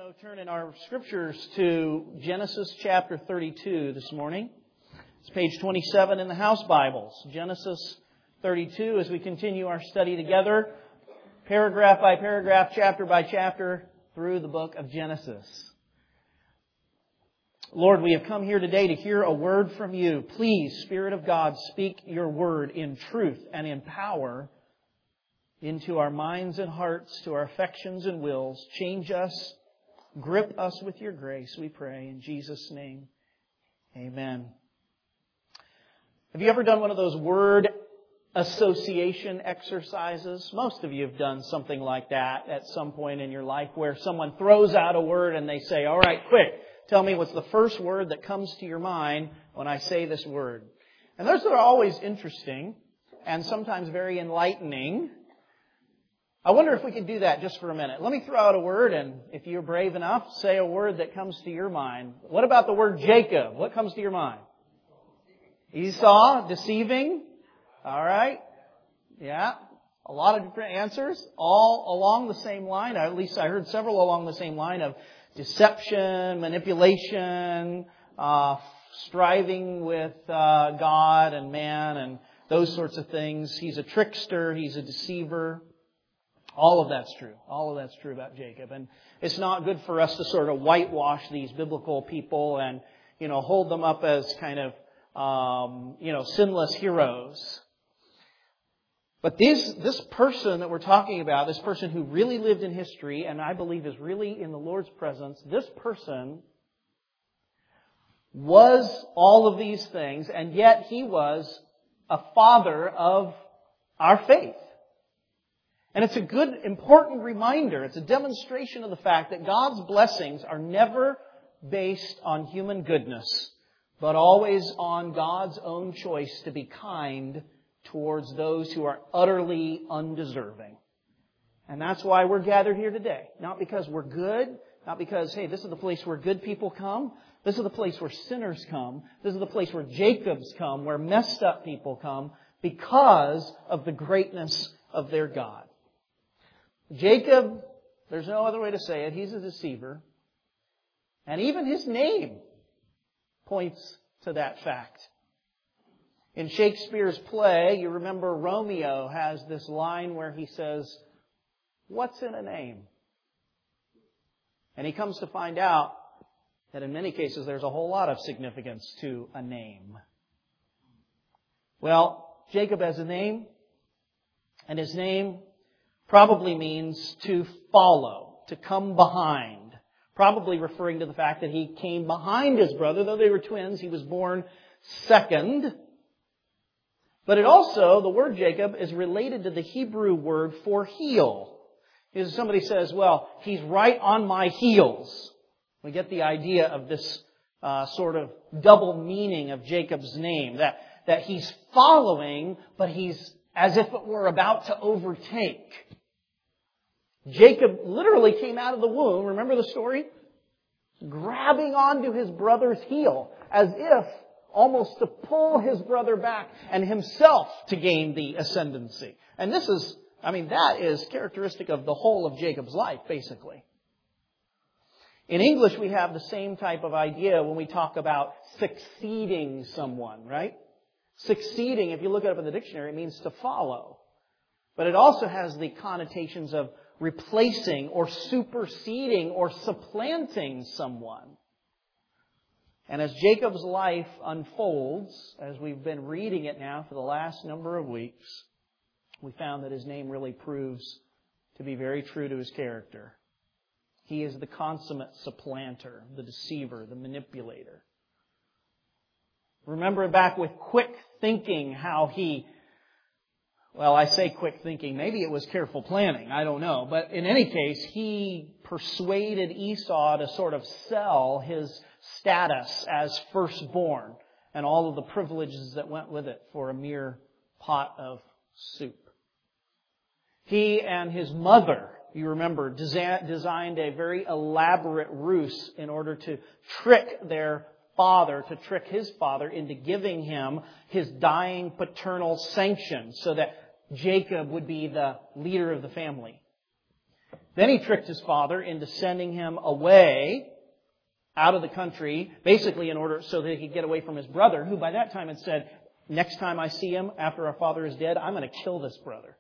Turn in our scriptures to Genesis chapter 32 this morning. It's page 27 in the house Bibles. Genesis 32 as we continue our study together, paragraph by paragraph, chapter by chapter, through the book of Genesis. Lord, we have come here today to hear a word from You. Please, Spirit of God, speak Your word in truth and in power into our minds and hearts, to our affections and wills. Change us. Grip us with Your grace, we pray. In Jesus' name, amen. Have you ever done one of those word association exercises? Most of you have done something like that at some point in your life where someone throws out a word and they say, all right, quick, tell me what's the first word that comes to your mind when I say this word. And those are always interesting and sometimes very enlightening. I wonder if we could do that just for a minute. Let me throw out a word, and if you're brave enough, say a word that comes to your mind. What about the word Jacob? What comes to your mind? Esau, deceiving. All right. Yeah. A lot of different answers, all along the same line. At least I heard several along the same line of deception, manipulation, striving with God and man, and those sorts of things. He's a trickster. He's a deceiver. All of that's true. All of that's true about Jacob. And it's not good for us to sort of whitewash these biblical people and, hold them up as kind of, sinless heroes. But this person that we're talking about, this person who really lived in history and I believe is really in the Lord's presence, this person was all of these things, and yet he was a father of our faith. And it's a good, important reminder. It's a demonstration of the fact that God's blessings are never based on human goodness, but always on God's own choice to be kind towards those who are utterly undeserving. And that's why we're gathered here today. Not because we're good, not because, hey, this is the place where good people come. This is the place where sinners come. This is the place where Jacobs come, where messed up people come, because of the greatness of their God. Jacob, there's no other way to say it, he's a deceiver. And even his name points to that fact. In Shakespeare's play, you remember Romeo has this line where he says, "What's in a name?" And he comes to find out that in many cases there's a whole lot of significance to a name. Well, Jacob has a name, and his name probably means to follow, to come behind. Probably referring to the fact that he came behind his brother. Though they were twins, he was born second. But it also, the word Jacob, is related to the Hebrew word for heel. As somebody says, well, he's right on my heels. We get the idea of this sort of double meaning of Jacob's name. That he's following, but he's as if it were about to overtake. Jacob literally came out of the womb, remember the story? Grabbing onto his brother's heel, as if almost to pull his brother back and himself to gain the ascendancy. And that is characteristic of the whole of Jacob's life, basically. In English, we have the same type of idea when we talk about succeeding someone, right? Succeeding, if you look it up in the dictionary, it means to follow. But it also has the connotations of replacing or superseding or supplanting someone. And as Jacob's life unfolds, as we've been reading it now for the last number of weeks, we found that his name really proves to be very true to his character. He is the consummate supplanter, the deceiver, the manipulator. Remember back with quick thinking how I say quick thinking, maybe it was careful planning, I don't know. But in any case, he persuaded Esau to sort of sell his status as firstborn and all of the privileges that went with it for a mere pot of soup. He and his mother, you remember, designed a very elaborate ruse in order to trick his father into giving him his dying paternal sanction so that Jacob would be the leader of the family. Then he tricked his father into sending him away out of the country, basically in order so that he could get away from his brother, who by that time had said, next time I see him after our father is dead, I'm going to kill this brother.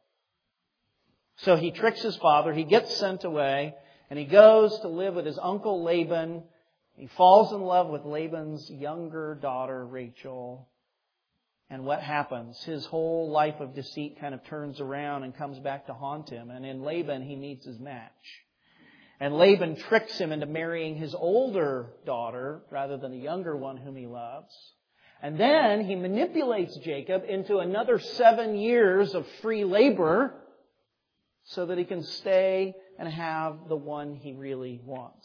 So he tricks his father, he gets sent away, and he goes to live with his uncle Laban. He falls in love with Laban's younger daughter, Rachel. And what happens? His whole life of deceit kind of turns around and comes back to haunt him. And in Laban, he meets his match. And Laban tricks him into marrying his older daughter rather than the younger one whom he loves. And then he manipulates Jacob into another 7 years of free labor so that he can stay and have the one he really wants.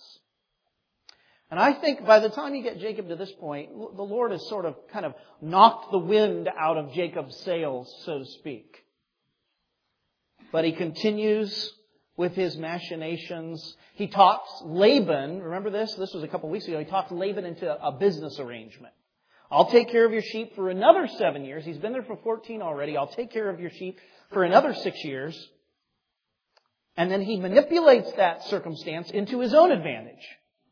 And I think by the time you get Jacob to this point, the Lord has sort of kind of knocked the wind out of Jacob's sails, so to speak. But he continues with his machinations. He talks Laban, remember this? This was a couple weeks ago. He talked Laban into a business arrangement. I'll take care of your sheep for another 7 years. He's been there for 14 already. I'll take care of your sheep for another 6 years. And then he manipulates that circumstance into his own advantage.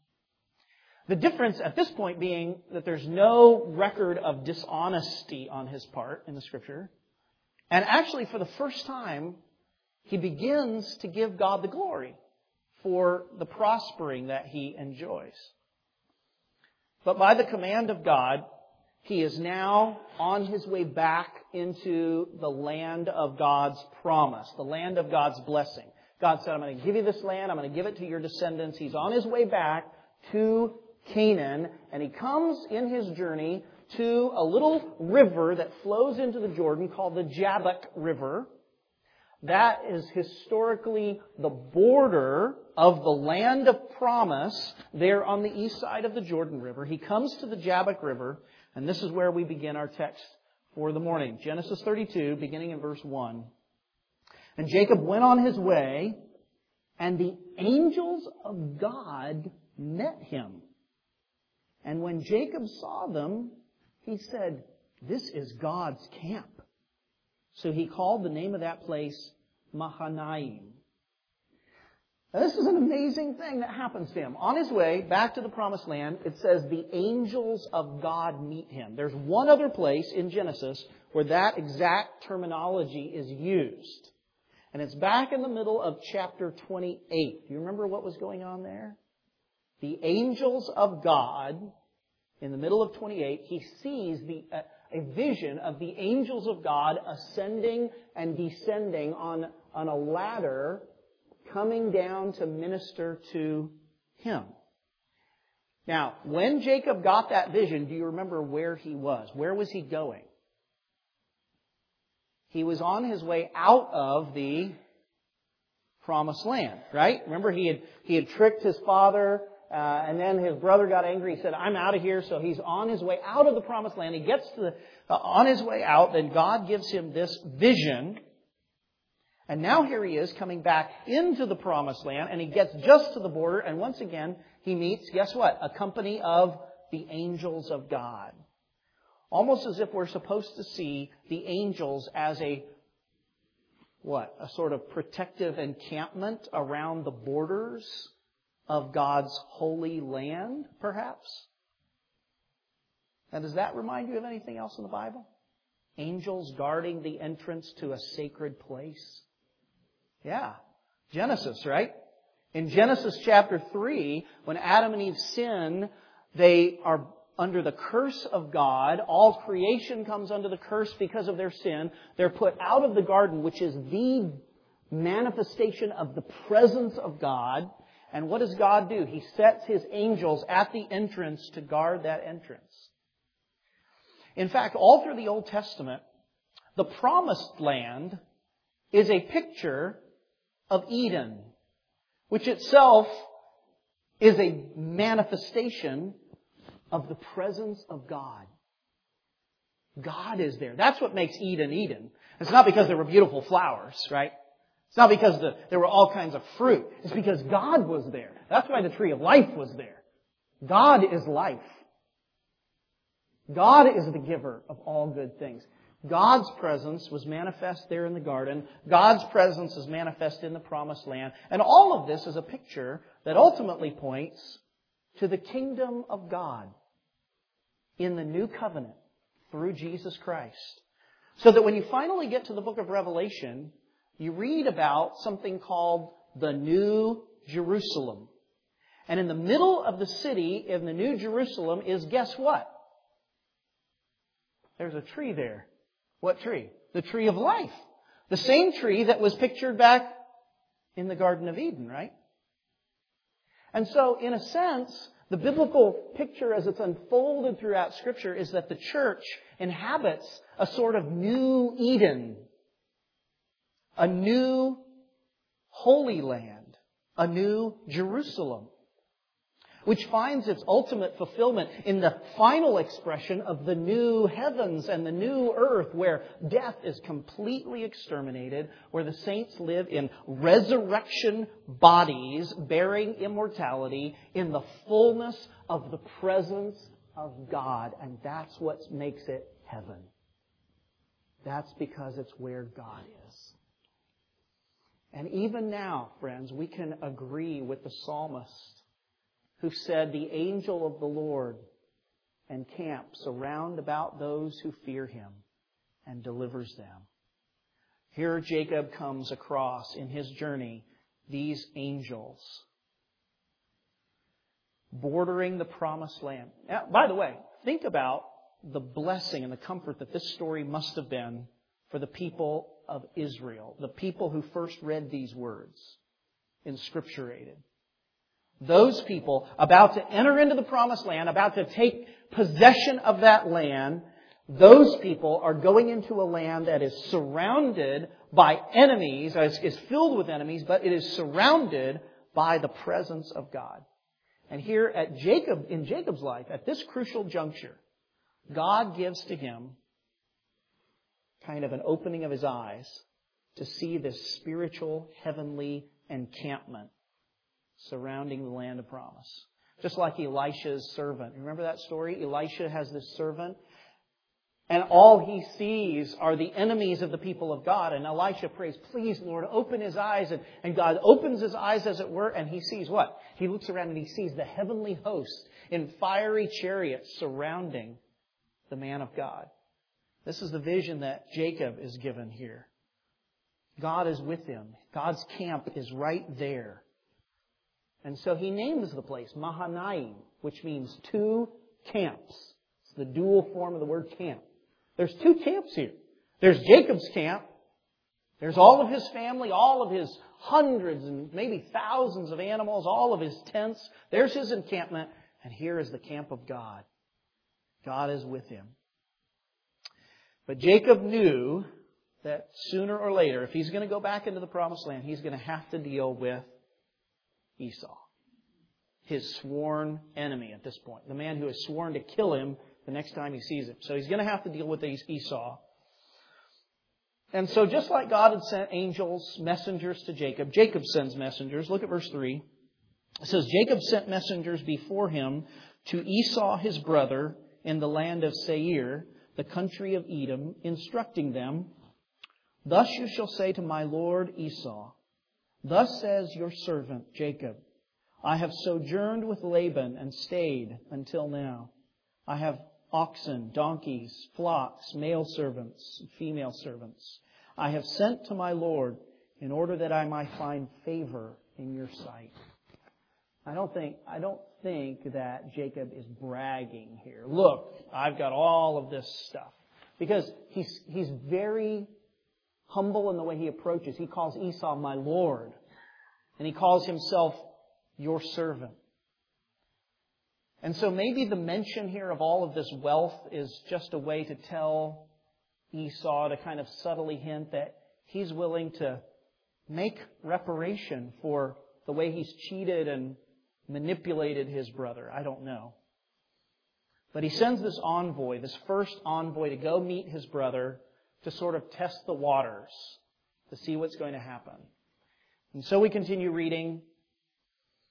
The difference at this point being that there's no record of dishonesty on his part in the Scripture. And actually, for the first time, he begins to give God the glory for the prospering that he enjoys. But by the command of God, he is now on his way back into the land of God's promise, the land of God's blessing. God said, I'm going to give you this land. I'm going to give it to your descendants. He's on his way back to Canaan, and he comes in his journey to a little river that flows into the Jordan called the Jabbok River. That is historically the border of the land of promise there on the east side of the Jordan River. He comes to the Jabbok River, and this is where we begin our text for the morning. Genesis 32, beginning in verse 1. And Jacob went on his way, and the angels of God met him. And when Jacob saw them, he said, this is God's camp. So he called the name of that place Mahanaim. Now, this is an amazing thing that happens to him. On his way back to the promised land, it says the angels of God meet him. There's one other place in Genesis where that exact terminology is used. And it's back in the middle of chapter 28. Do you remember what was going on there? The angels of God, in the middle of 28, he sees a vision of the angels of God ascending and descending on a ladder coming down to minister to him. Now, when Jacob got that vision, do you remember where he was? Where was he going? He was on his way out of the promised land, right? Remember, he had tricked his father, and then his brother got angry. He said, I'm out of here. So he's on his way out of the promised land. He gets to on his way out, then God gives him this vision. And now here he is coming back into the promised land, and he gets just to the border, and once again, he meets, guess what? A company of the angels of God. Almost as if we're supposed to see the angels as a sort of protective encampment around the borders of God's holy land, perhaps? Now, does that remind you of anything else in the Bible? Angels guarding the entrance to a sacred place? Yeah. Genesis, right? In Genesis chapter 3, when Adam and Eve sin, they are under the curse of God. All creation comes under the curse because of their sin. They're put out of the garden, which is the manifestation of the presence of God. And what does God do? He sets His angels at the entrance to guard that entrance. In fact, all through the Old Testament, the promised land is a picture of Eden, which itself is a manifestation of the presence of God. God is there. That's what makes Eden Eden. It's not because there were beautiful flowers, right? It's not because there were all kinds of fruit. It's because God was there. That's why the tree of life was there. God is life. God is the giver of all good things. God's presence was manifest there in the garden. God's presence is manifest in the promised land. And all of this is a picture that ultimately points to the kingdom of God in the new covenant through Jesus Christ. So that when you finally get to the book of Revelation, you read about something called the New Jerusalem. And in the middle of the city, in the New Jerusalem, is guess what? There's a tree there. What tree? The tree of life. The same tree that was pictured back in the Garden of Eden, right? And so, in a sense, the biblical picture as it's unfolded throughout Scripture is that the church inhabits a sort of new Eden, a new Holy Land, a new Jerusalem, which finds its ultimate fulfillment in the final expression of the new heavens and the new earth, where death is completely exterminated, where the saints live in resurrection bodies bearing immortality in the fullness of the presence of God. And that's what makes it heaven. That's because it's where God is. And even now, friends, we can agree with the psalmist who said, the angel of the Lord encamps around about those who fear Him and delivers them. Here Jacob comes across in his journey these angels bordering the promised land. Now, by the way, think about the blessing and the comfort that this story must have been for the people of Israel, the people who first read these words inscripturated. Those people about to enter into the promised land, about to take possession of that land, those people are going into a land that is surrounded by enemies, is filled with enemies, but it is surrounded by the presence of God. And here at Jacob, in Jacob's life, at this crucial juncture, God gives to him kind of an opening of his eyes to see this spiritual, heavenly encampment surrounding the land of promise. Just like Elisha's servant. Remember that story? Elisha has this servant, and all he sees are the enemies of the people of God. And Elisha prays, please, Lord, open his eyes. And God opens his eyes, as it were, and he sees what? He looks around and he sees the heavenly host in fiery chariots surrounding the man of God. This is the vision that Jacob is given here. God is with him. God's camp is right there. And so he names the place Mahanaim, which means two camps. It's the dual form of the word camp. There's two camps here. There's Jacob's camp. There's all of his family, all of his hundreds and maybe thousands of animals, all of his tents. There's his encampment. And here is the camp of God. God is with him. But Jacob knew that sooner or later, if he's going to go back into the promised land, he's going to have to deal with Esau, his sworn enemy at this point, the man who has sworn to kill him the next time he sees him. So he's going to have to deal with Esau. And so just like God had sent angels, messengers to Jacob, Jacob sends messengers. Look at verse 3. It says, Jacob sent messengers before him to Esau his brother in the land of Seir, the country of Edom, instructing them, thus you shall say to my lord Esau, thus says your servant Jacob, I have sojourned with Laban and stayed until now. I have oxen, donkeys, flocks, male servants, female servants. I have sent to my Lord in order that I might find favor in your sight. I don't think that Jacob is bragging here. Look, I've got all of this stuff. Because he's very humble in the way he approaches. He calls Esau my Lord. And he calls himself your servant. And so maybe the mention here of all of this wealth is just a way to tell Esau, to kind of subtly hint that he's willing to make reparation for the way he's cheated and manipulated his brother. I don't know. But he sends this envoy, this first envoy, to go meet his brother to sort of test the waters, to see what's going to happen. And so we continue reading.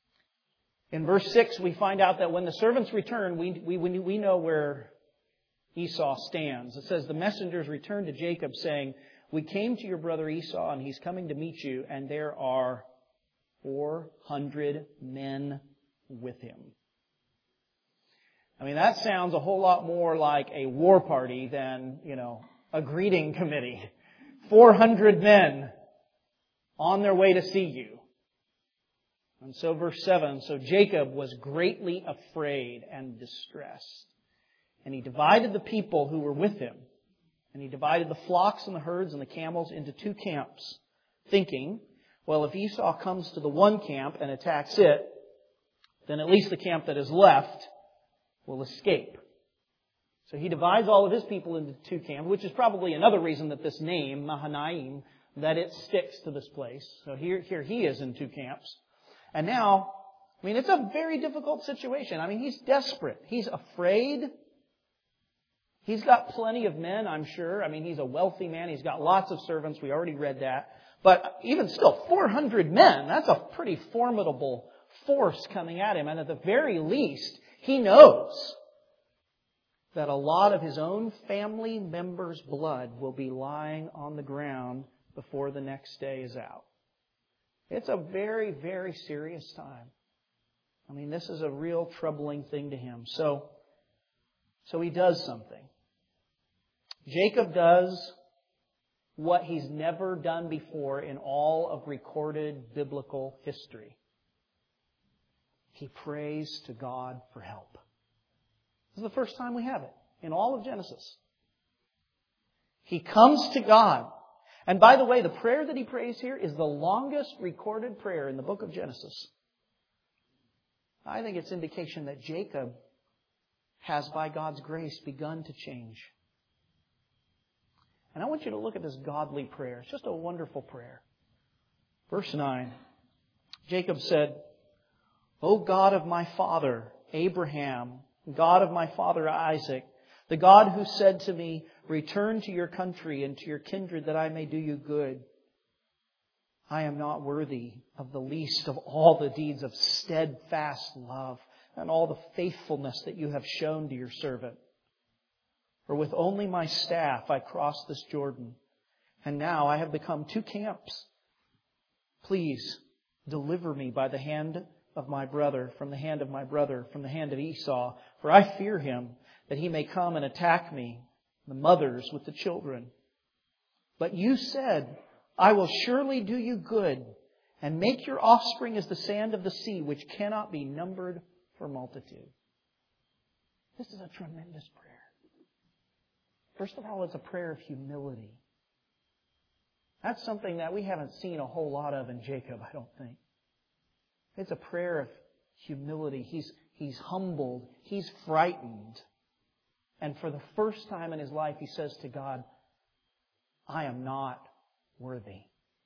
In verse 6, we find out that when the servants return, we know where Esau stands. It says, the messengers returned to Jacob saying, we came to your brother Esau and he's coming to meet you, and there are 400 men with him. I mean, that sounds a whole lot more like a war party than, a greeting committee. 400 men on their way to see you. And so verse 7, so Jacob was greatly afraid and distressed. And he divided the people who were with him. And he divided the flocks and the herds and the camels into 2 camps, thinking, well, if Esau comes to the one camp and attacks it, then at least the camp that is left will escape. So he divides all of his people into 2 camps, which is probably another reason that this name, Mahanaim, that it sticks to this place. So here he is in 2 camps. And now, it's a very difficult situation. He's desperate. He's afraid. He's got plenty of men, I'm sure. He's a wealthy man. He's got lots of servants. We already read that. But even still, 400 men, that's a pretty formidable force coming at him. And at the very least, he knows that a lot of his own family members' blood will be lying on the ground before the next day is out. It's a very, very serious time. This is a real troubling thing to him. So he does something. Jacob does what he's never done before in all of recorded biblical history. He prays to God for help. This is the first time we have it in all of Genesis. He comes to God. And by the way, the prayer that he prays here is the longest recorded prayer in the book of Genesis. I think it's indication that Jacob has, by God's grace, begun to change. And I want you to look at this godly prayer. It's just a wonderful prayer. Verse 9. Jacob said, O God of my father Abraham, God of my father Isaac, the God who said to me, return to your country and to your kindred that I may do you good. I am not worthy of the least of all the deeds of steadfast love and all the faithfulness that you have shown to your servant. For with only my staff I crossed this Jordan, and now I have become 2 camps. Please deliver me by the hand of my brother, from the hand of my brother, from the hand of Esau, for I fear him, that he may come and attack me, the mothers with the children. But you said, I will surely do you good, and make your offspring as the sand of the sea, which cannot be numbered for multitude. This is a tremendous prayer. First of all, it's a prayer of humility. That's something that we haven't seen a whole lot of in Jacob, I don't think. It's a prayer of humility. He's humbled. He's frightened. And for the first time in his life, he says to God, I am not worthy.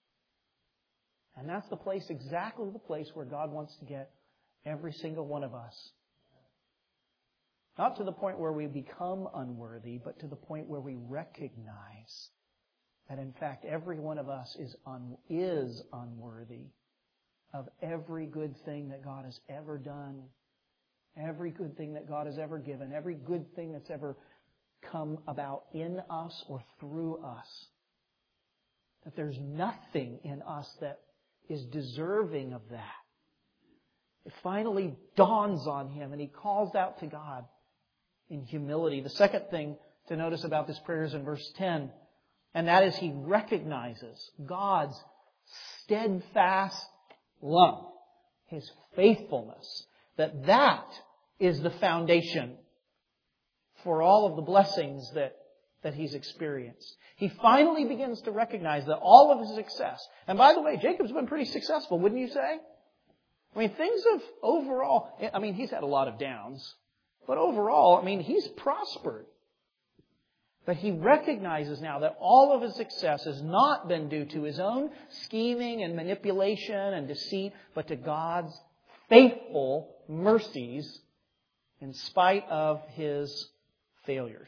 And that's exactly the place where God wants to get every single one of us. Not to the point where we become unworthy, but to the point where we recognize that in fact every one of us is unworthy of every good thing that God has ever done, every good thing that God has ever given, every good thing that's ever come about in us or through us. That there's nothing in us that is deserving of that. It finally dawns on him and he calls out to God in humility. The second thing to notice about this prayer is in verse 10, and that is he recognizes God's steadfast love, His faithfulness, that is the foundation for all of the blessings that he's experienced. He finally begins to recognize that all of his success, and by the way, Jacob's been pretty successful, wouldn't you say? Things have overall, he's had a lot of downs, but overall, he's prospered. But he recognizes now that all of his success has not been due to his own scheming and manipulation and deceit, but to God's faithful mercies in spite of his failures.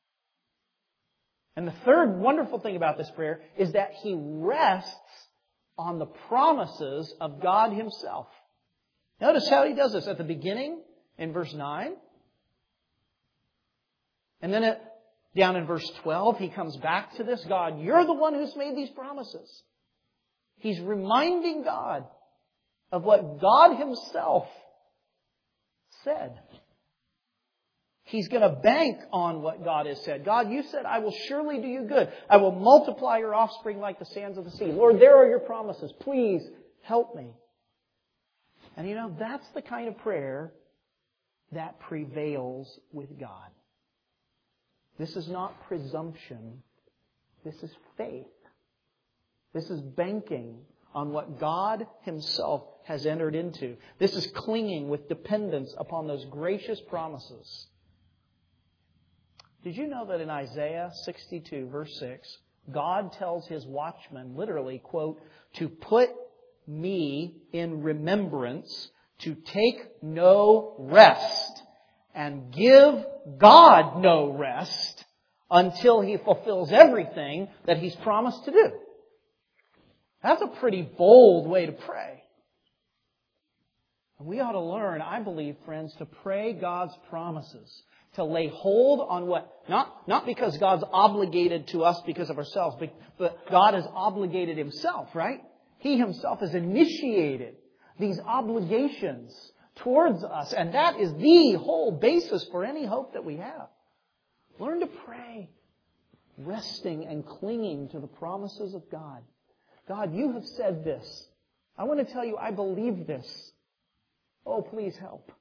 And the third wonderful thing about this prayer is that he rests on the promises of God Himself. Notice how he does this at the beginning in verse 9. And then down in verse 12, he comes back to this. God, you're the one who's made these promises. He's reminding God of what God Himself said. He's going to bank on what God has said. God, you said, I will surely do you good. I will multiply your offspring like the sands of the sea. Lord, there are your promises. Please help me. And you know, that's the kind of prayer that prevails with God. This is not presumption. This is faith. This is banking on what God Himself has entered into. This is clinging with dependence upon those gracious promises. Did you know that in Isaiah 62, verse 6, God tells His watchmen, literally, quote, to put me in remembrance, to take no rest, and give God no rest until He fulfills everything that He's promised to do. That's a pretty bold way to pray. And we ought to learn, I believe, friends, to pray God's promises, to lay hold on what, not because God's obligated to us because of ourselves, but God has obligated Himself, right? He Himself has initiated these obligations towards us, and that is the whole basis for any hope that we have. Learn to pray, resting and clinging to the promises of God. God, you have said this. I want to tell you, I believe this. Oh, please help.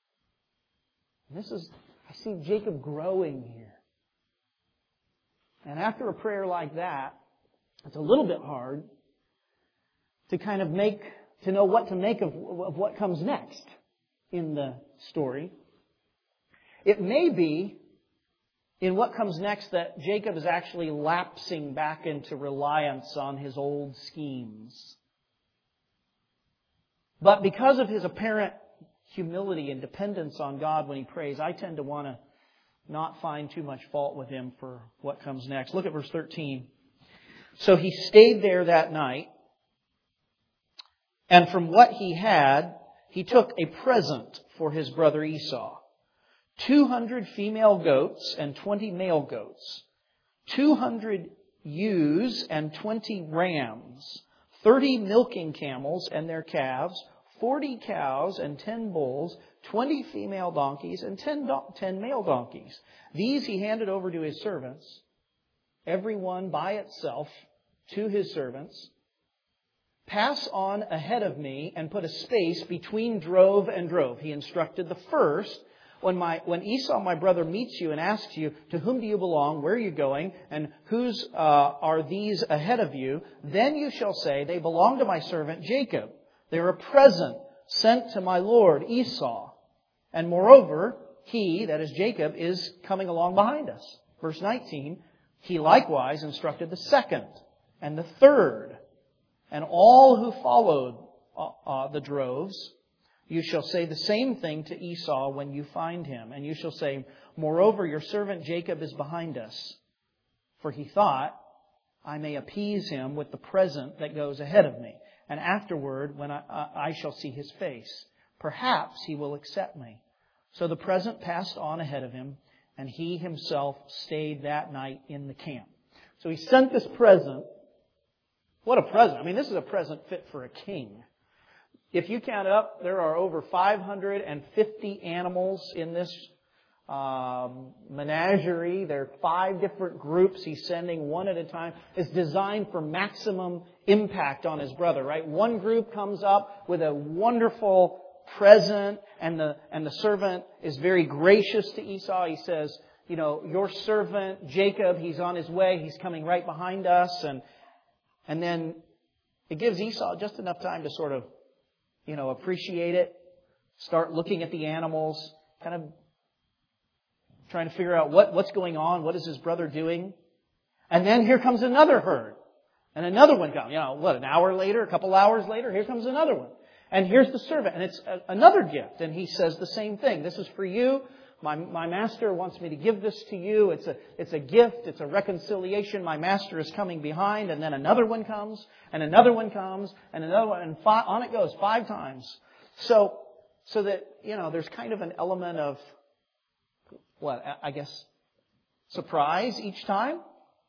I see Jacob growing here. And after a prayer like that, it's a little bit hard to kind of to know what to make of what comes next in the story. It may be in what comes next that Jacob is actually lapsing back into reliance on his old schemes. But because of his apparent humility and dependence on God when he prays, I tend to want to not find too much fault with him for what comes next. Look at verse 13. So he stayed there that night, and from what he had, he took a present for his brother Esau. 200 female goats and 20 male goats, 200 ewes and 20 rams, 30 milking camels and their calves, 40 cows and 10 bulls, 20 female donkeys and 10 male donkeys. These he handed over to his servants, every one by itself to his servants. Pass on ahead of me and put a space between drove and drove. He instructed the first, when Esau, my brother, meets you and asks you, to whom do you belong, where are you going, and whose are these ahead of you, then you shall say, they belong to my servant Jacob. They are a present sent to my lord Esau. And moreover, he, that is Jacob, is coming along behind us. Verse 19, he likewise instructed the second and the third and all who followed the droves. You shall say the same thing to Esau when you find him. And you shall say, moreover, your servant Jacob is behind us. For he thought, I may appease him with the present that goes ahead of me. And afterward, when I shall see his face, perhaps he will accept me. So the present passed on ahead of him, and he himself stayed that night in the camp. So he sent this present. What a present. I mean, this is a present fit for a king. If you count it up, there are over 550 animals in this menagerie. There are 5 different groups he's sending one at a time. It's designed for maximum impact on his brother, right? One group comes up with a wonderful present, and the servant is very gracious to Esau. He says, you know, your servant Jacob, he's on his way. He's coming right behind us. And then it gives Esau just enough time to sort of, you know, appreciate it, start looking at the animals, kind of trying to figure out what's going on, what is his brother doing. And then here comes another herd. And another one comes. You know, an hour later, a couple hours later, here comes another one. And here's the servant, and it's another gift. And he says the same thing. This is for you. My master wants me to give this to you. It's a gift. It's a reconciliation. My master is coming behind. And then another one comes, and another one comes, and another one, and on it goes 5 times. So that, you know, there's kind of an element of, I guess, surprise each time?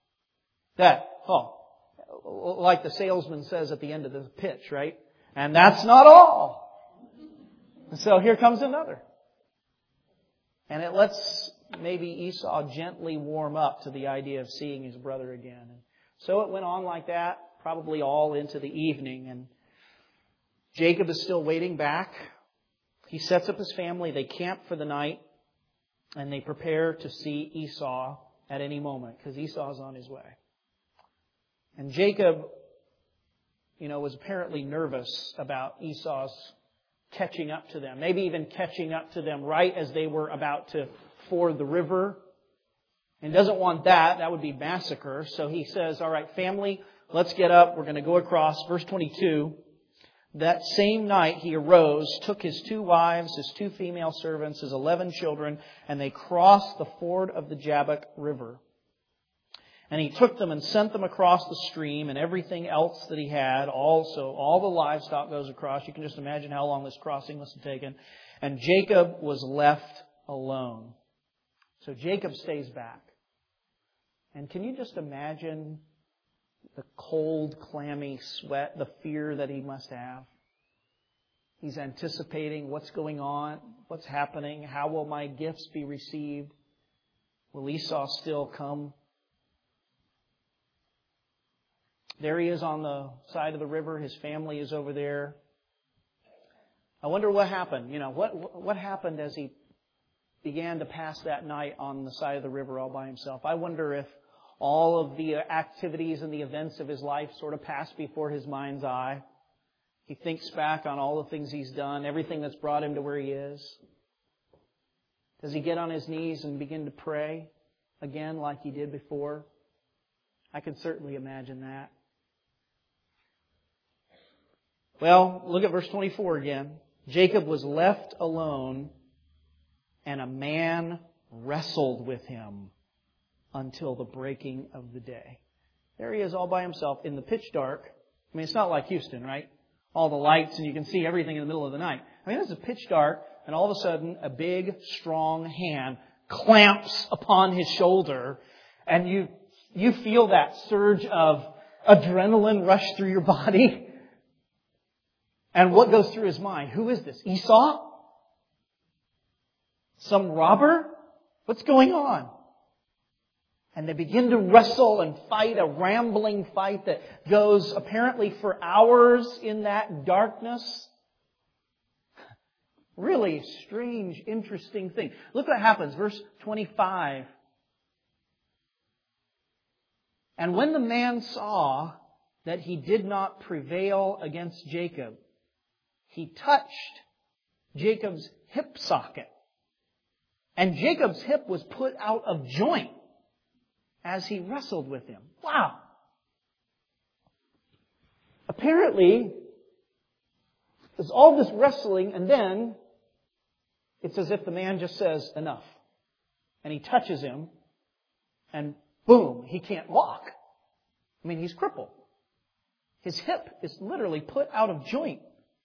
Like the salesman says at the end of the pitch, right? And that's not all. So here comes another. And it lets maybe Esau gently warm up to the idea of seeing his brother again. And so it went on like that, probably all into the evening. And Jacob is still waiting back. He sets up his family. They camp for the night. And they prepare to see Esau at any moment, because Esau's on his way. And Jacob, was apparently nervous about Esau's catching up to them. Maybe even catching up to them right as they were about to ford the river. And doesn't want that. That would be massacre. So he says, all right, family, let's get up. We're going to go across. Verse 22. That same night he arose, took his 2 wives, his 2 female servants, his 11 children, and they crossed the ford of the Jabbok River. And he took them and sent them across the stream, and everything else that he had. Also, all the livestock goes across. You can just imagine how long this crossing must have taken. And Jacob was left alone. So Jacob stays back. And can you just imagine the cold, clammy sweat, the fear that he must have? He's anticipating what's going on, what's happening, how will my gifts be received? Will Esau still come? There he is on the side of the river. His family is over there. I wonder what happened. What happened as he began to pass that night on the side of the river all by himself. I wonder if all of the activities and the events of his life sort of passed before his mind's eye. He thinks back on all the things he's done, everything that's brought him to where he is. Does he get on his knees and begin to pray again like he did before? I can certainly imagine that. Well, look at verse 24 again. Jacob was left alone, and a man wrestled with him until the breaking of the day. There he is all by himself in the pitch dark. I mean, it's not like Houston, right? All the lights and you can see everything in the middle of the night. I mean, this is pitch dark, and all of a sudden a big, strong hand clamps upon his shoulder, and you feel that surge of adrenaline rush through your body. And what goes through his mind? Who is this? Esau? Some robber? What's going on? And they begin to wrestle and fight, a rambling fight that goes apparently for hours in that darkness. Really strange, interesting thing. Look what happens. Verse 25. And when the man saw that he did not prevail against Jacob, he touched Jacob's hip socket. And Jacob's hip was put out of joint as he wrestled with him. Wow! Apparently, there's all this wrestling, and then it's as if the man just says, enough. And he touches him, and boom, he can't walk. I mean, he's crippled. His hip is literally put out of joint.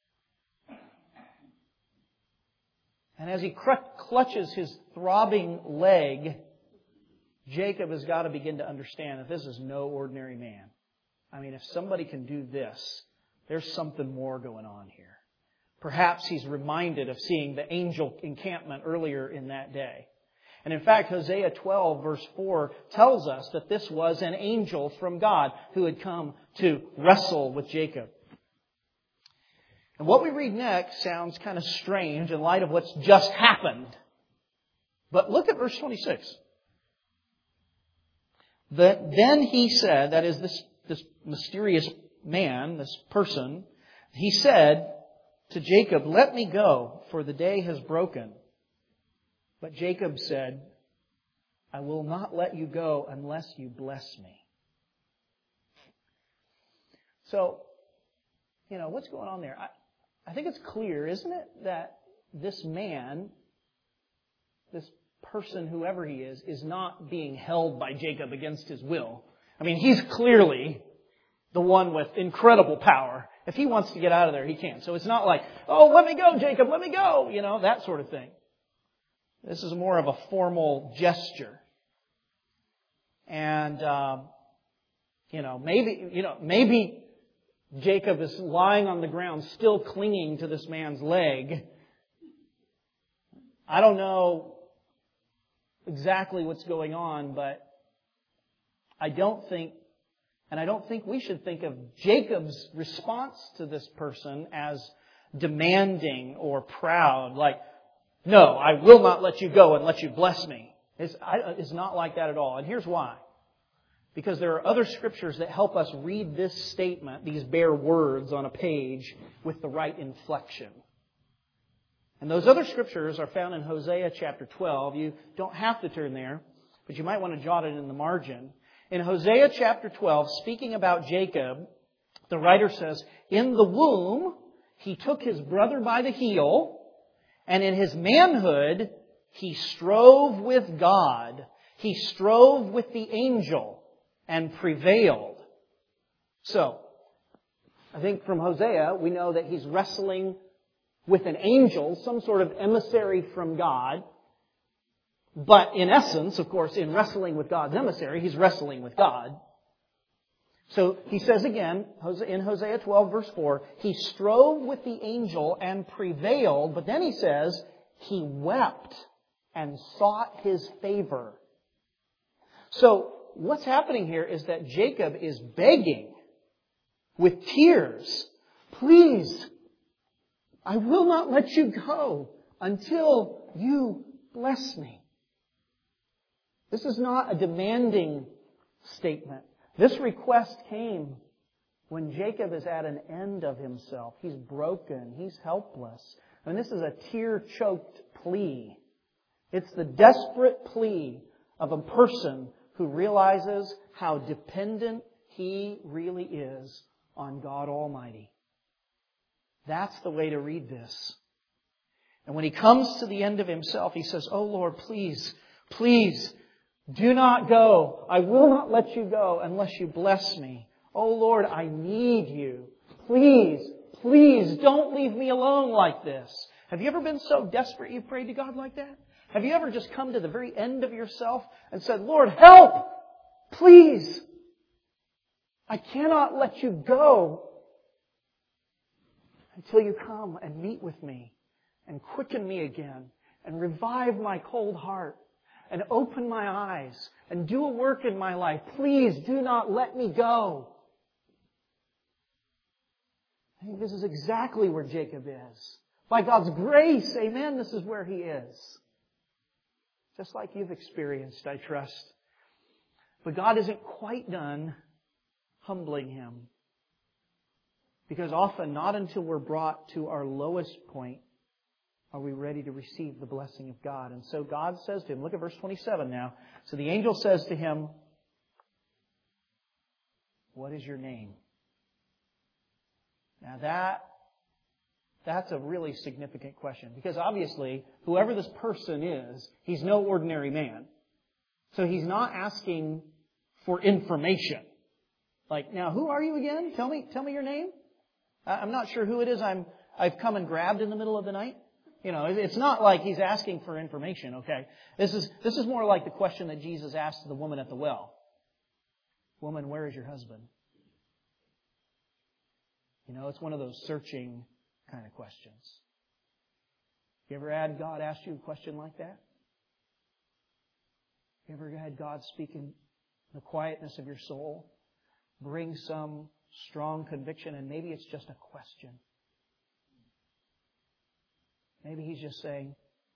And as he clutches his throbbing leg, Jacob has got to begin to understand that this is no ordinary man. I mean, if somebody can do this, there's something more going on here. Perhaps he's reminded of seeing the angel encampment earlier in that day. And in fact, Hosea 12 verse 4 tells us that this was an angel from God who had come to wrestle with Jacob. And what we read next sounds kind of strange in light of what's just happened. But look at verse 26. Then he said, that is this mysterious man, this person, he said to Jacob, let me go, for the day has broken. But Jacob said, I will not let you go unless you bless me. So, what's going on there? I think it's clear, isn't it, that this man, this person, whoever he is not being held by Jacob against his will. I mean, he's clearly the one with incredible power. If he wants to get out of there, he can. So it's not like, oh, let me go, Jacob, let me go, that sort of thing. This is more of a formal gesture. And, maybe Jacob is lying on the ground still clinging to this man's leg. I don't know exactly what's going on, but I don't think we should think of Jacob's response to this person as demanding or proud, like, no, I will not let you go and let you bless me. It's not like that at all. And here's why. Because there are other scriptures that help us read this statement, these bare words on a page, with the right inflection. And those other scriptures are found in Hosea chapter 12. You don't have to turn there, but you might want to jot it in the margin. In Hosea chapter 12, speaking about Jacob, the writer says, in the womb, he took his brother by the heel, and in his manhood, he strove with God. He strove with the angel and prevailed. So, I think from Hosea, we know that he's wrestling with an angel, some sort of emissary from God. But in essence, of course, in wrestling with God's emissary, he's wrestling with God. So he says again, in Hosea 12 verse 4, he strove with the angel and prevailed, but then he says, he wept and sought his favor. So what's happening here is that Jacob is begging with tears, please, I will not let you go until you bless me. This is not a demanding statement. This request came when Jacob is at an end of himself. He's broken. He's helpless. And this is a tear-choked plea. It's the desperate plea of a person who realizes how dependent he really is on God Almighty. That's the way to read this. And when he comes to the end of himself, he says, oh Lord, please, please, do not go. I will not let you go unless you bless me. Oh Lord, I need you. Please, please don't leave me alone like this. Have you ever been so desperate you prayed to God like that? Have you ever just come to the very end of yourself and said, Lord, help! Please! I cannot let you go until you come and meet with me and quicken me again and revive my cold heart and open my eyes and do a work in my life. Please do not let me go. I think this is exactly where Jacob is. By God's grace, amen, this is where he is. Just like you've experienced, I trust. But God isn't quite done humbling him. Because often, not until we're brought to our lowest point are we ready to receive the blessing of God. And so God says to him, look at verse 27 now. So the angel says to him, what is your name? Now that's a really significant question. Because obviously, whoever this person is, he's no ordinary man. So he's not asking for information. Like, now who are you again? Tell me your name. I'm not sure who it is I've come and grabbed in the middle of the night. You know, it's not like he's asking for information, okay? This is more like the question that Jesus asked the woman at the well. Woman, where is your husband? You know, it's one of those searching kind of questions. You ever had God ask you a question like that? You ever had God speak in the quietness of your soul? Bring some strong conviction, and maybe it's just a question. Maybe He's just saying,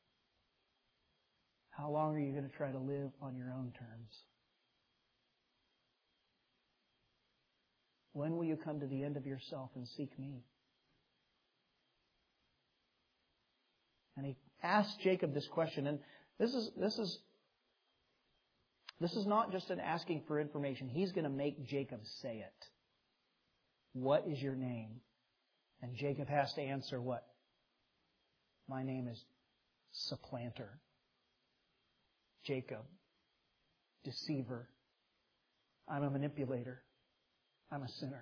how long are you going to try to live on your own terms? When will you come to the end of yourself and seek me? And He asked Jacob this question, and this is not just an asking for information. He's going to make Jacob say it. What is your name? And Jacob has to answer what? My name is Supplanter. Jacob. Deceiver. I'm a manipulator. I'm a sinner.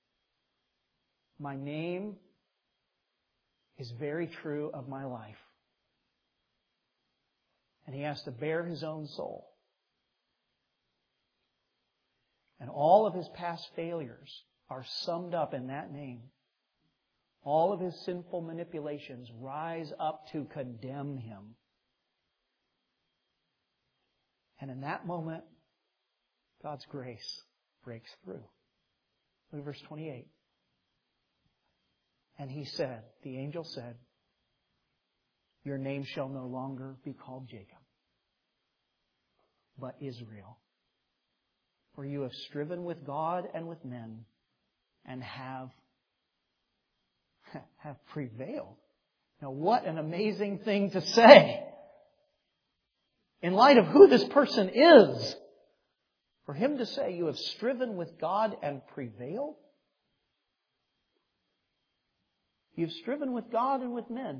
My name is very true of my life. And he has to bear his own soul. And all of his past failures are summed up in that name. All of his sinful manipulations rise up to condemn him. And in that moment, God's grace breaks through. Look at verse 28. And he said, the angel said, your name shall no longer be called Jacob, but Israel. For you have striven with God and with men and have prevailed. Now what an amazing thing to say. In light of who this person is, for him to say, you have striven with God and prevailed? You've striven with God and with men.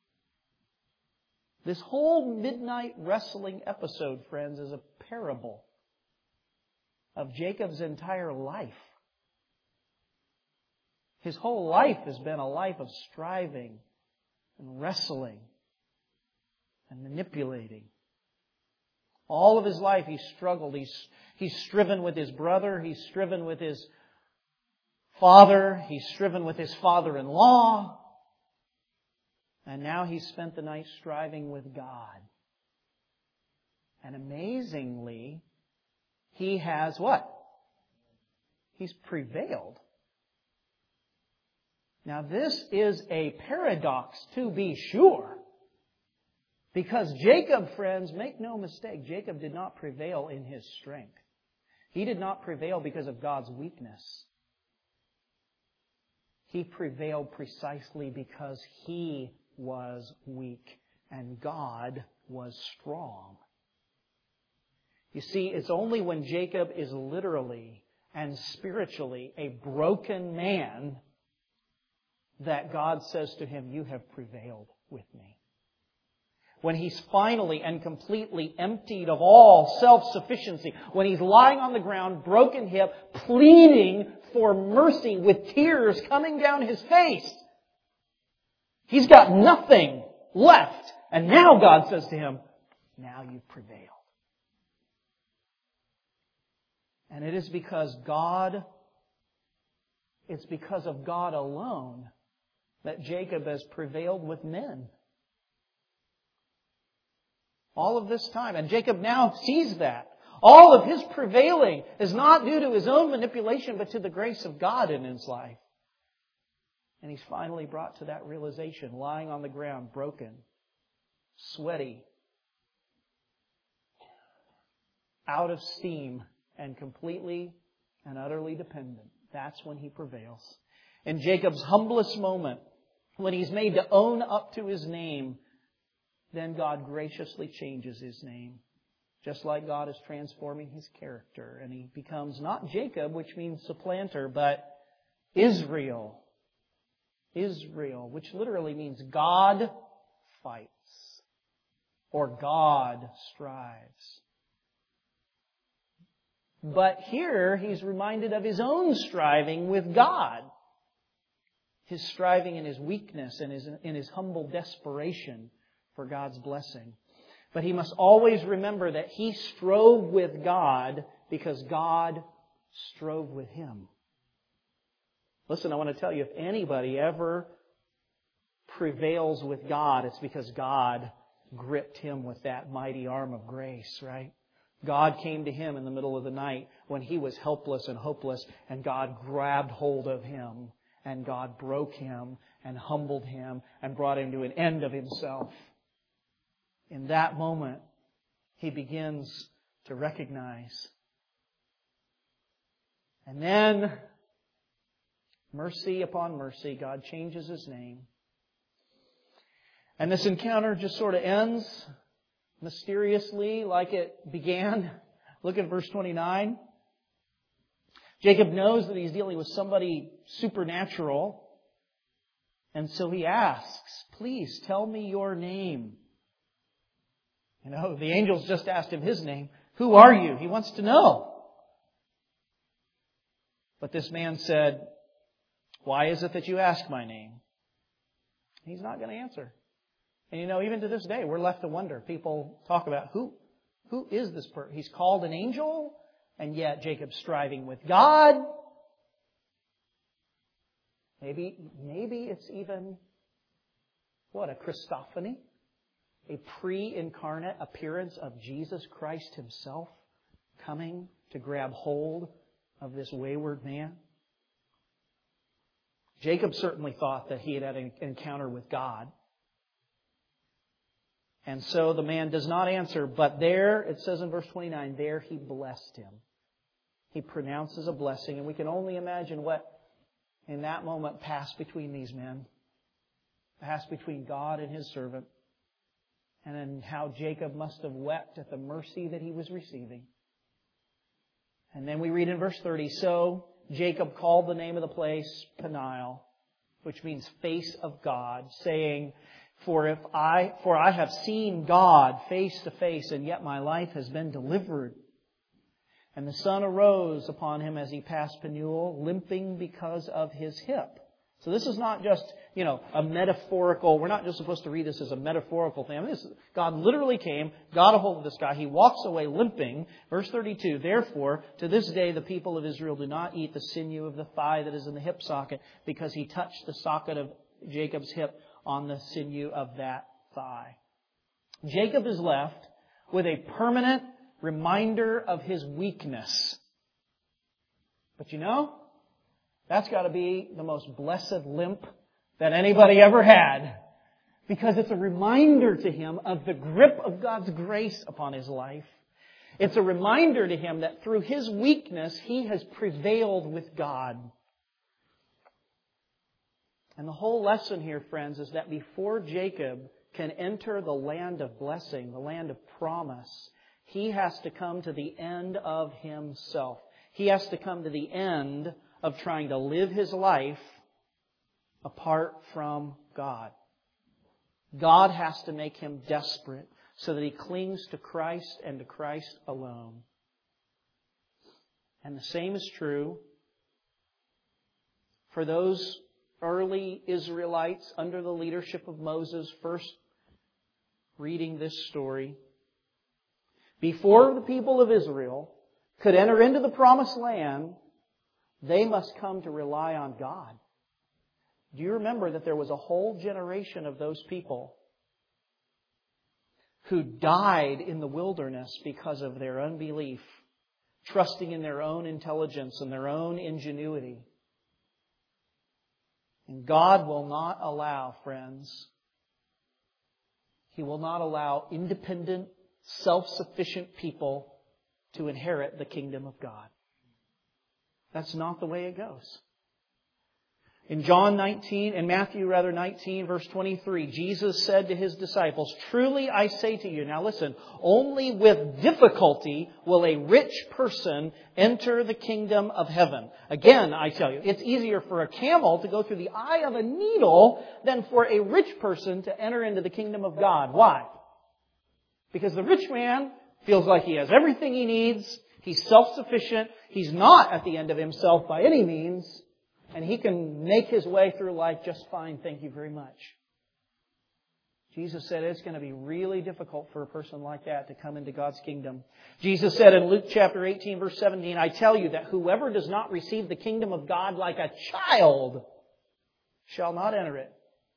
This whole midnight wrestling episode, friends, is a parable of Jacob's entire life. His whole life has been a life of striving and wrestling and manipulating. All of his life he's struggled. He's striven with his brother. He's striven with his father. He's striven with his father-in-law. And now he's spent the night striving with God. And amazingly, he has what? He's prevailed. Now this is a paradox to be sure. Because Jacob, friends, make no mistake, Jacob did not prevail in his strength. He did not prevail because of God's weakness. He prevailed precisely because he was weak and God was strong. You see, it's only when Jacob is literally and spiritually a broken man that God says to him, you have prevailed with me. When he's finally and completely emptied of all self-sufficiency, when he's lying on the ground, broken hip, pleading for mercy with tears coming down his face, he's got nothing left. And now God says to him, now you've prevailed. And it is because it's because of God alone that Jacob has prevailed with men. All of this time. And Jacob now sees that. All of his prevailing is not due to his own manipulation, but to the grace of God in his life. And he's finally brought to that realization, lying on the ground, broken, sweaty, out of steam, and completely and utterly dependent. That's when he prevails. In Jacob's humblest moment, when he's made to own up to his name, then God graciously changes his name. Just like God is transforming his character. And he becomes not Jacob, which means supplanter, but Israel. Israel, which literally means God fights. Or God strives. But here he's reminded of his own striving with God. His striving in his weakness and in his humble desperation for God's blessing. But he must always remember that he strove with God because God strove with him. Listen, I want to tell you, if anybody ever prevails with God, it's because God gripped him with that mighty arm of grace, right? God came to him in the middle of the night when he was helpless and hopeless, and God grabbed hold of him, and God broke him and humbled him and brought him to an end of himself. In that moment, he begins to recognize. And then, mercy upon mercy, God changes his name. And this encounter just sort of ends mysteriously like it began. Look at verse 29. Jacob knows that he's dealing with somebody supernatural. And so he asks, please tell me your name. You know, the angels just asked him his name. Who are you? He wants to know. But this man said, why is it that you ask my name? He's not going to answer. And you know, even to this day, we're left to wonder. People talk about who is this person? He's called an angel. and yet Jacob's striving with God. Maybe it's even, a Christophany? A pre-incarnate appearance of Jesus Christ Himself coming to grab hold of this wayward man. Jacob certainly thought that he had an encounter with God. And so the man does not answer, but there, it says in verse 29, there he blessed him. He pronounces a blessing, and we can only imagine what in that moment passed between these men. Passed between God and His servant. And then how Jacob must have wept at the mercy that he was receiving. And then we read in verse 30, so Jacob called the name of the place Peniel, which means face of God, saying, For I have seen God face to face, and yet my life has been delivered. And the sun arose upon him as he passed Penuel, limping because of his hip. So this is not just, a metaphorical, we're not just supposed to read this as a metaphorical thing. God literally came, got a hold of this guy. He walks away limping. Verse 32, therefore, to this day the people of Israel do not eat the sinew of the thigh that is in the hip socket, because he touched the socket of Jacob's hip on the sinew of that thigh. Jacob is left with a permanent reminder of his weakness. But that's got to be the most blessed limp that anybody ever had. Because it's a reminder to him of the grip of God's grace upon his life. It's a reminder to him that through his weakness, he has prevailed with God. And the whole lesson here, friends, is that before Jacob can enter the land of blessing, the land of promise, he has to come to the end of himself. He has to come to the end of trying to live his life apart from God. God has to make him desperate so that he clings to Christ and to Christ alone. And the same is true for those early Israelites under the leadership of Moses, first reading this story. Before the people of Israel could enter into the promised land, they must come to rely on God. Do you remember that there was a whole generation of those people who died in the wilderness because of their unbelief, trusting in their own intelligence and their own ingenuity? And God will not allow, friends, He will not allow independent, self-sufficient people to inherit the kingdom of God. That's not the way it goes. In Matthew 19, verse 23, Jesus said to His disciples, truly I say to you, now listen, only with difficulty will a rich person enter the kingdom of heaven. Again, I tell you, it's easier for a camel to go through the eye of a needle than for a rich person to enter into the kingdom of God. Why? Because the rich man feels like he has everything he needs. He's self-sufficient. He's not at the end of himself by any means. And he can make his way through life just fine, thank you very much. Jesus said it's going to be really difficult for a person like that to come into God's kingdom. Jesus said in Luke chapter 18, verse 17, I tell you that whoever does not receive the kingdom of God like a child shall not enter it.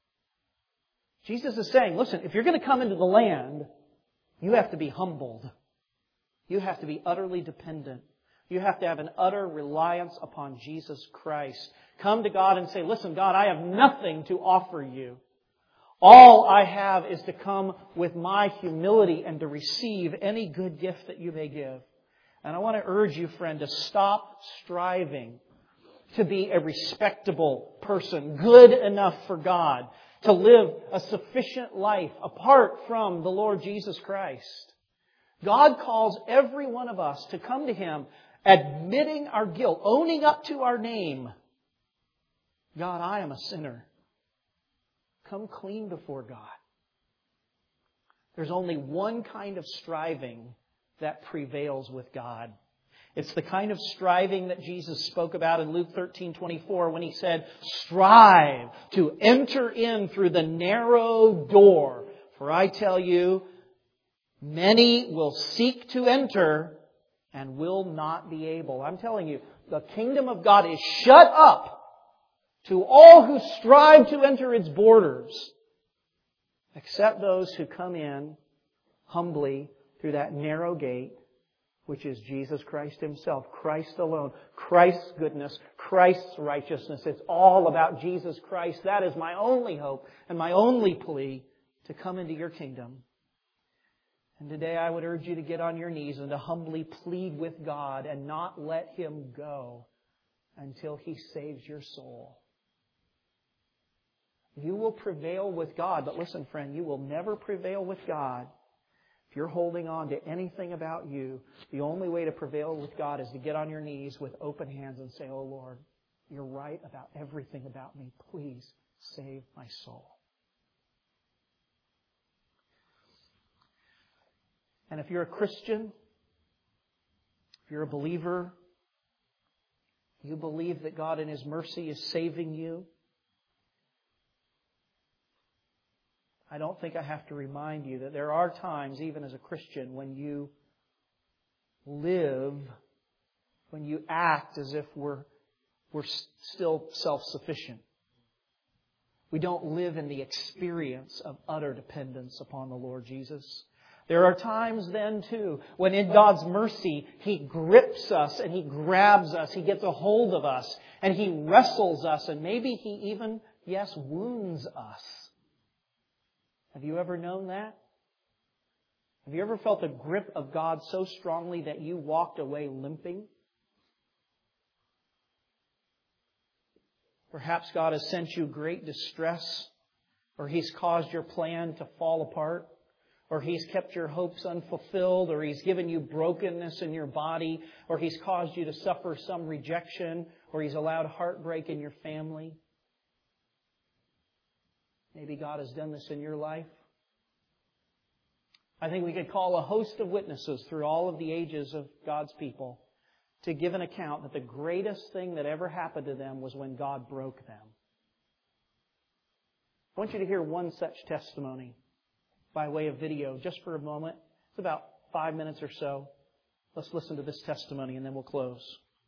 Jesus is saying, listen, if you're going to come into the land, you have to be humbled. You have to be utterly dependent. You have to have an utter reliance upon Jesus Christ. Come to God and say, listen, God, I have nothing to offer you. All I have is to come with my humility and to receive any good gift that you may give. And I want to urge you, friend, to stop striving to be a respectable person, good enough for God, to live a sufficient life apart from the Lord Jesus Christ. God calls every one of us to come to Him admitting our guilt, owning up to our name. God, I am a sinner. Come clean before God. There's only one kind of striving that prevails with God. It's the kind of striving that Jesus spoke about in Luke 13:24 when He said, strive to enter in through the narrow door. For I tell you, many will seek to enter and will not be able. I'm telling you, the kingdom of God is shut up to all who strive to enter its borders, except those who come in humbly through that narrow gate, which is Jesus Christ Himself, Christ alone, Christ's goodness, Christ's righteousness. It's all about Jesus Christ. That is my only hope and my only plea to come into your kingdom. And today I would urge you to get on your knees and to humbly plead with God and not let Him go until He saves your soul. You will prevail with God, but listen, friend, you will never prevail with God if you're holding on to anything about you. The only way to prevail with God is to get on your knees with open hands and say, "Oh Lord, you're right about everything about me. Please save my soul." And if you're a Christian, if you're a believer, you believe that God in His mercy is saving you, I don't think I have to remind you that there are times, even as a Christian, when you live, when you act as if we're still self-sufficient. We don't live in the experience of utter dependence upon the Lord Jesus. There are times then, too, when in God's mercy, He grips us and He grabs us. He gets a hold of us and He wrestles us and maybe He even, wounds us. Have you ever known that? Have you ever felt the grip of God so strongly that you walked away limping? Perhaps God has sent you great distress, or He's caused your plan to fall apart, or He's kept your hopes unfulfilled, or He's given you brokenness in your body, or He's caused you to suffer some rejection, or He's allowed heartbreak in your family. Maybe God has done this in your life. I think we could call a host of witnesses through all of the ages of God's people to give an account that the greatest thing that ever happened to them was when God broke them. I want you to hear one such testimony by way of video just for a moment. It's about 5 minutes or so. Let's listen to this testimony and then we'll close.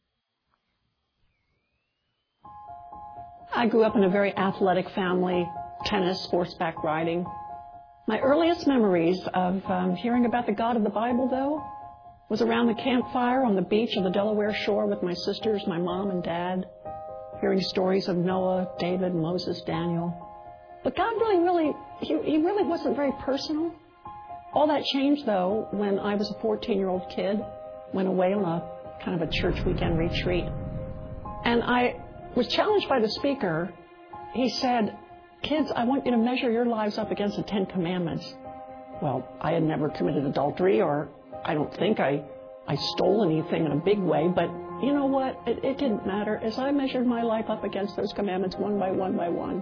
I grew up in a very athletic family. Tennis, horseback riding. My earliest memories of hearing about the God of the Bible, though, was around the campfire on the beach of the Delaware shore with my sisters, my mom and dad, hearing stories of Noah, David, Moses, Daniel. But God He really wasn't very personal. All that changed, though, when I was a 14-year-old kid, went away on a kind of a church weekend retreat. And I was challenged by the speaker. He said, "Kids, I want you to measure your lives up against the 10 Commandments." Well, I had never committed adultery, or I don't think I stole anything in a big way, but you know what? It didn't matter. As I measured my life up against those commandments one by one,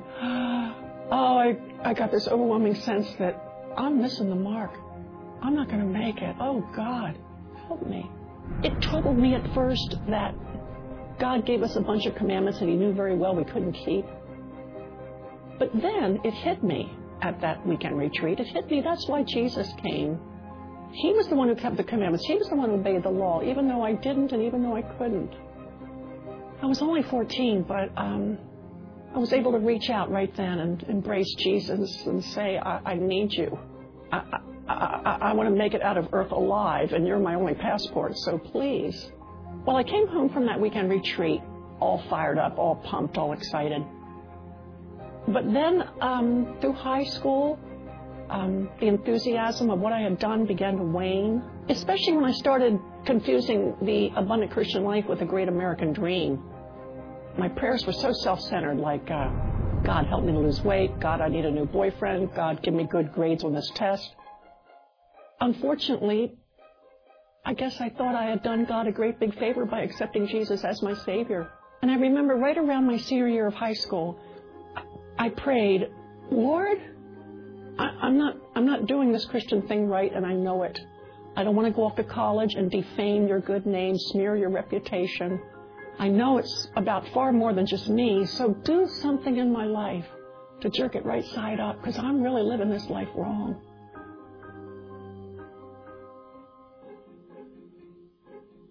I got this overwhelming sense that I'm missing the mark. I'm not going to make it. Oh, God, help me. It troubled me at first that God gave us a bunch of commandments that He knew very well we couldn't keep. But then it hit me at that weekend retreat. It hit me that's why Jesus came. He was the one who kept the commandments. He was the one who obeyed the law, even though I didn't and even though I couldn't. I was only 14, but I was able to reach out right then and embrace Jesus and say, I need you. I want to make it out of earth alive, and you're my only passport, so please. Well, I came home from that weekend retreat all fired up, all pumped, all excited. But then through high school, the enthusiasm of what I had done began to wane, especially when I started confusing the abundant Christian life with the great American dream. My prayers were so self-centered, like, God, help me to lose weight. God, I need a new boyfriend. God, give me good grades on this test. Unfortunately, I guess I thought I had done God a great big favor by accepting Jesus as my Savior. And I remember right around my senior year of high school, I prayed, Lord, I'm not doing this Christian thing right, and I know it. I don't want to go off to college and defame your good name, smear your reputation. I know it's about far more than just me, so do something in my life to jerk it right side up, because I'm really living this life wrong.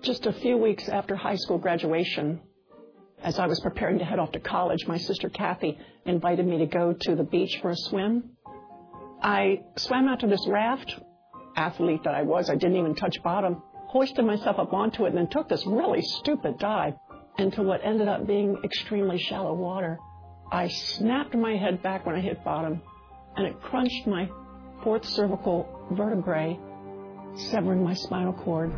Just a few weeks after high school graduation, as I was preparing to head off to college, my sister Kathy invited me to go to the beach for a swim. I swam out to this raft, athlete that I was, I didn't even touch bottom, hoisted myself up onto it, and then took this really stupid dive into what ended up being extremely shallow water. I snapped my head back when I hit bottom, and it crunched my 4th cervical vertebrae, severing my spinal cord.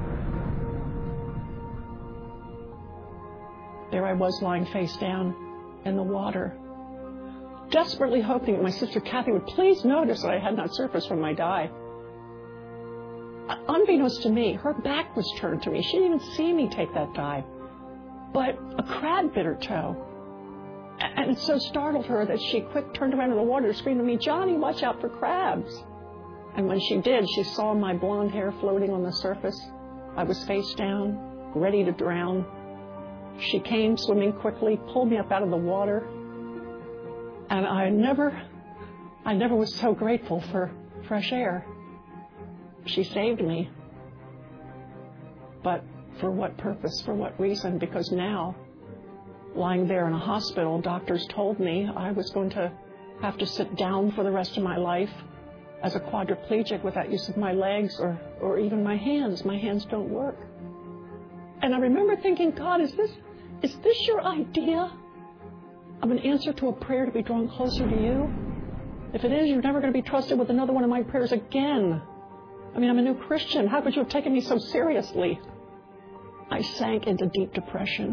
There I was lying face down in the water, desperately hoping that my sister Kathy would please notice that I had not surfaced from my dive. Unbeknownst to me, her back was turned to me. She didn't even see me take that dive. But a crab bit her toe. And it so startled her that she quick turned around in the water and screamed at me, "Johnny, watch out for crabs." And when she did, she saw my blonde hair floating on the surface. I was face down, ready to drown. She came swimming quickly, pulled me up out of the water. And I never was so grateful for fresh air. She saved me. But for what purpose? For what reason? Because now, lying there in a hospital, doctors told me I was going to have to sit down for the rest of my life as a quadriplegic without use of my legs or even my hands. My hands don't work. And I remember thinking, God, is this your idea of an answer to a prayer to be drawn closer to you? If it is, you're never going to be trusted with another one of my prayers again. I mean, I'm a new Christian. How could you have taken me so seriously? I sank into deep depression.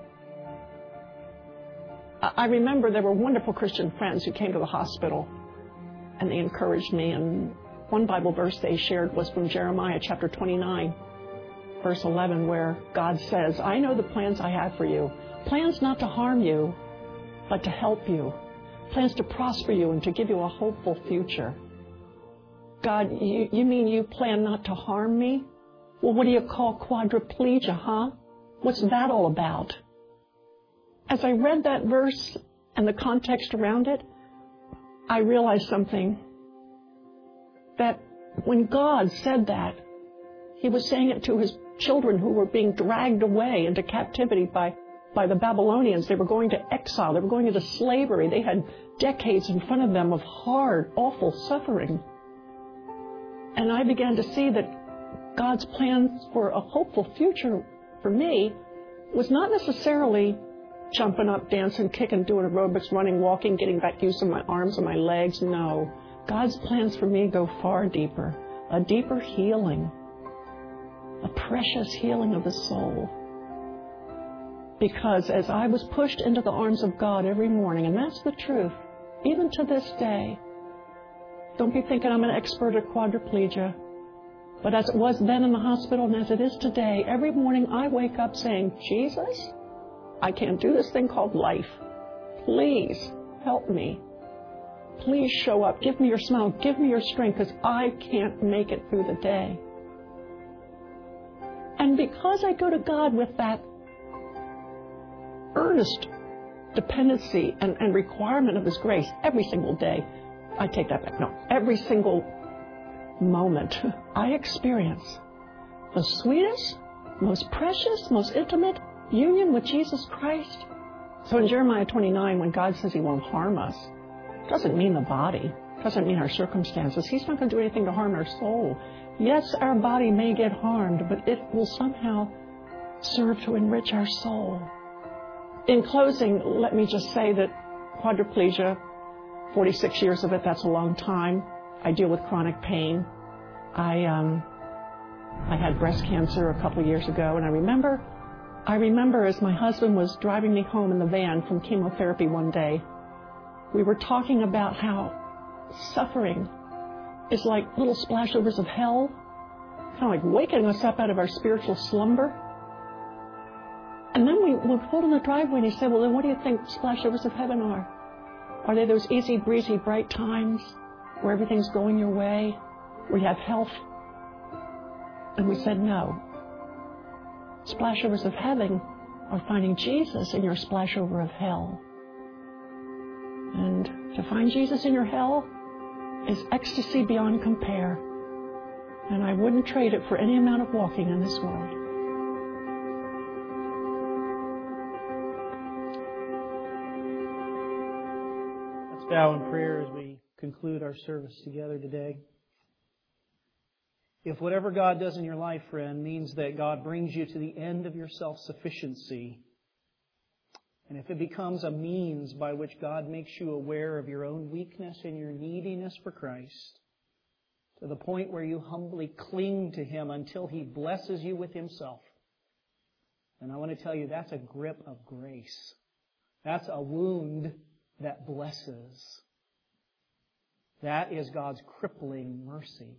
I remember there were wonderful Christian friends who came to the hospital, and they encouraged me. And one Bible verse they shared was from Jeremiah chapter 29, verse 11, where God says, "I know the plans I have for you, plans not to harm you, but to help you, plans to prosper you and to give you a hopeful future." God, you mean you plan not to harm me? Well, what do you call quadriplegia, huh? What's that all about? As I read that verse and the context around it, I realized something. That when God said that, He was saying it to His children who were being dragged away into captivity by the Babylonians. They were going to exile. They were going into slavery. They had decades in front of them of hard, awful suffering. And I began to see that God's plan for a hopeful future for me was not necessarily jumping up, dancing, kicking, doing aerobics, running, walking, getting back use of my arms and my legs. No. God's plans for me go far deeper. A deeper healing. A precious healing of the soul. Because as I was pushed into the arms of God every morning, and that's the truth, even to this day, don't be thinking I'm an expert at quadriplegia, but as it was then in the hospital and as it is today, every morning I wake up saying, "Jesus, I can't do this thing called life. Please help me. Please show up. Give me your smile. Give me your strength, because I can't make it through the day." And because I go to God with that earnest dependency and requirement of His grace every single day, I take that back. No, every single moment, I experience the sweetest, most precious, most intimate union with Jesus Christ. So in Jeremiah 29, when God says He won't harm us, it doesn't mean the body, doesn't mean our circumstances. He's not going to do anything to harm our soul. Yes, our body may get harmed, but it will somehow serve to enrich our soul. In closing, let me just say that quadriplegia, 46 years of it, that's a long time. I deal with chronic pain. I had breast cancer a couple of years ago, and I remember as my husband was driving me home in the van from chemotherapy one day, we were talking about how suffering is like little splashovers of hell, kind of like waking us up out of our spiritual slumber. And then we pulled in the driveway, and he said, "Well, then what do you think splashovers of heaven are? Are they those easy, breezy, bright times where everything's going your way, where you have health?" And we said, "No. Splashovers of heaven are finding Jesus in your splashover of hell. And to find Jesus in your hell is ecstasy beyond compare. And I wouldn't trade it for any amount of walking in this world." bow in prayer as we conclude our service together today. If whatever God does in your life, friend, means that God brings you to the end of your self-sufficiency, and if it becomes a means by which God makes you aware of your own weakness and your neediness for Christ, to the point where you humbly cling to Him until He blesses you with Himself, then I want to tell you that's a grip of grace. That's a wound that blesses. That is God's crippling mercy.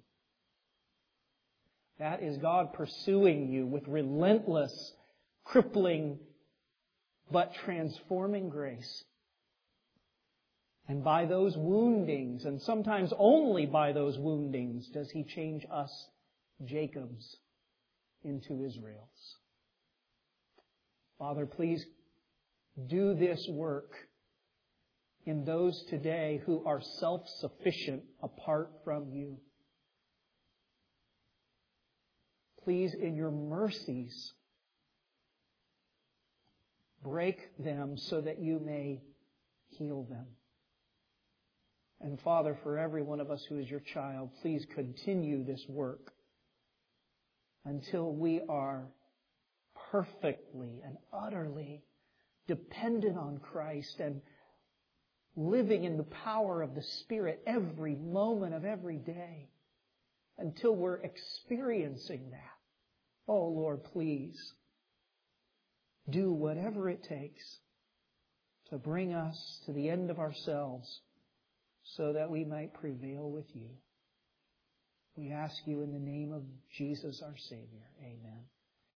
That is God pursuing you with relentless, crippling, but transforming grace. And by those woundings, and sometimes only by those woundings, does He change us, Jacobs, into Israels. Father, please do this work in those today who are self-sufficient apart from You. Please, in Your mercies, break them so that You may heal them. And Father, for every one of us who is Your child, please continue this work until we are perfectly and utterly dependent on Christ and living in the power of the Spirit every moment of every day, until we're experiencing that. Oh Lord, please do whatever it takes to bring us to the end of ourselves so that we might prevail with You. We ask You in the name of Jesus our Savior. Amen.